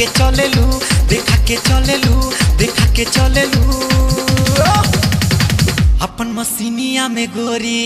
के चलेलू, देखा के चलेलू, देखा के चलेलू अपन मसीनिया में गोरी।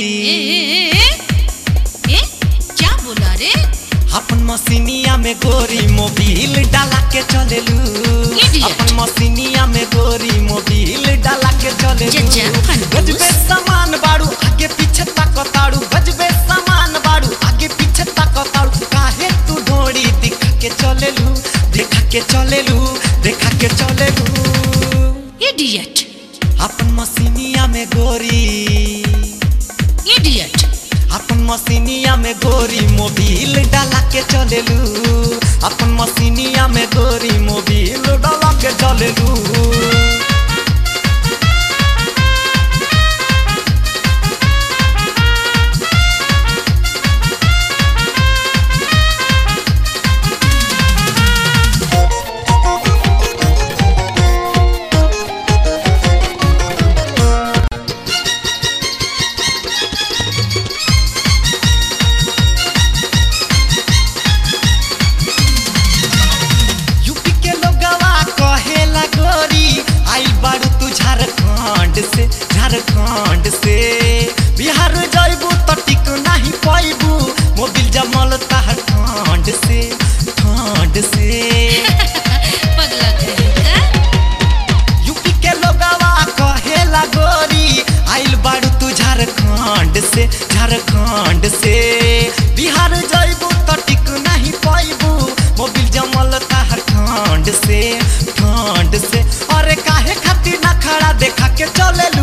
क्या बोला रे? अपन मसीनिया में गोरी मोबिल डाला के चलेलू, अपन मसीनिया में गोरी मोबिल डाला के चलेलू। गजबे सामान बाड़ू आगे पीछे ताकताड़ू, गजबे सामान बाड़ू आगे पीछे ताकताड़ू, काहे तू ढोड़ी दिखा के चलेलू, देखा के चलेलू, देखा के चलेलू। इडियट। अपन मसीनिया में गोरी, इडियट। अपन मसीनिया में गोरी मोबिल डाला के चलेलू, अपन मसीनिया में गोरी मोबिल डाला के चलेलू। झारखंड से बिहार जाइबू तो टिक नहीं पाइबू, मोबिल जमल ताहर ठंड से, ठंड से। पगला कहेगा। यूपी के लोगवा कहेला गोरी आइल बाड़ू तू झारखंड से, झारखंड से बिहार जाइबू तो टिक नहीं पाइबू, मोबिल जमल ताहर ठंड से, ठंड से। अरे काहे खातिर ना खड़ा देखा के चलेलू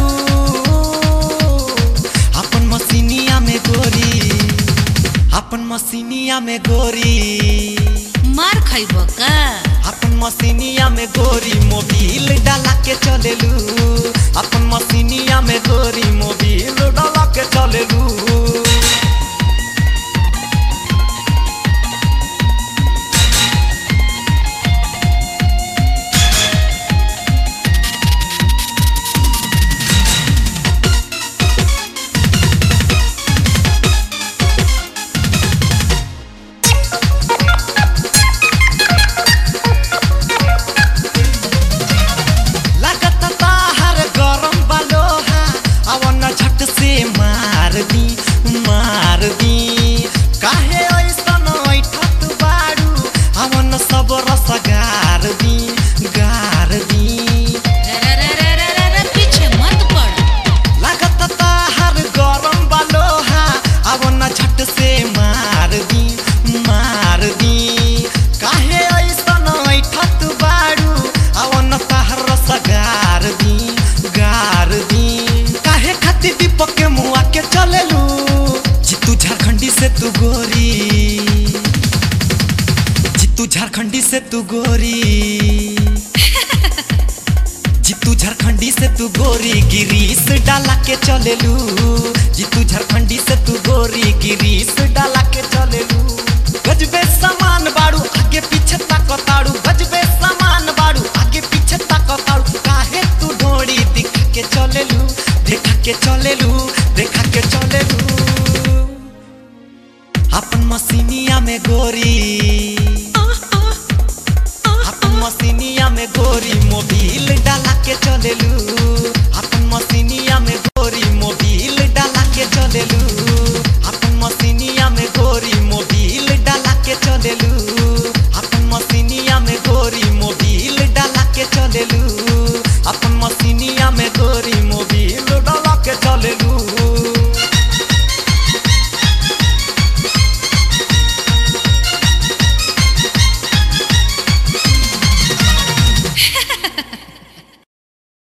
अपन मसीनिया में गोरी, अपन मसीनिया में गोरी। मार खाइबो का? अपन मसीनिया में गोरी मोबिल डाला के चलेलू, अपन मसीनिया में गोरी मोबिल डाला के चलेलू। मार दी काहे ऐसन ऐठत बाड़ू, अवन सब रस गार दी, गार दी। पीछे मत पड़। लागत ताहर गरम बालोहा, अवन झट से मार दी, मार दी। काहे ऐसन ऐठत बाड़ू, अवन ताहर रस गार दी, गार दी। काहे खातिर दीपक के मुआ के चलेलू, जीतू झारखंडी से तू गोरी, जीतू झारखंडी से तू गोरी, जीतू झारखंडी से तू गोरी गिरीश डाला के चलेलू, जीतू झारखंडी से तू गोरी गिरीश डाला के चलेलू। गजबे सामान बाड़ू आगे पीछे ताकताड़ू, गजबे सामान बाड़ू आगे पीछे ताकताड़ू, काहे तू ढोड़ी दिखा के चलेलू, देखा के चलेलू, देखा के चलेलू अपन मसीनिया में गोरी, अपन मसीनिया में गोरी मोबिल डाला के चलेलू।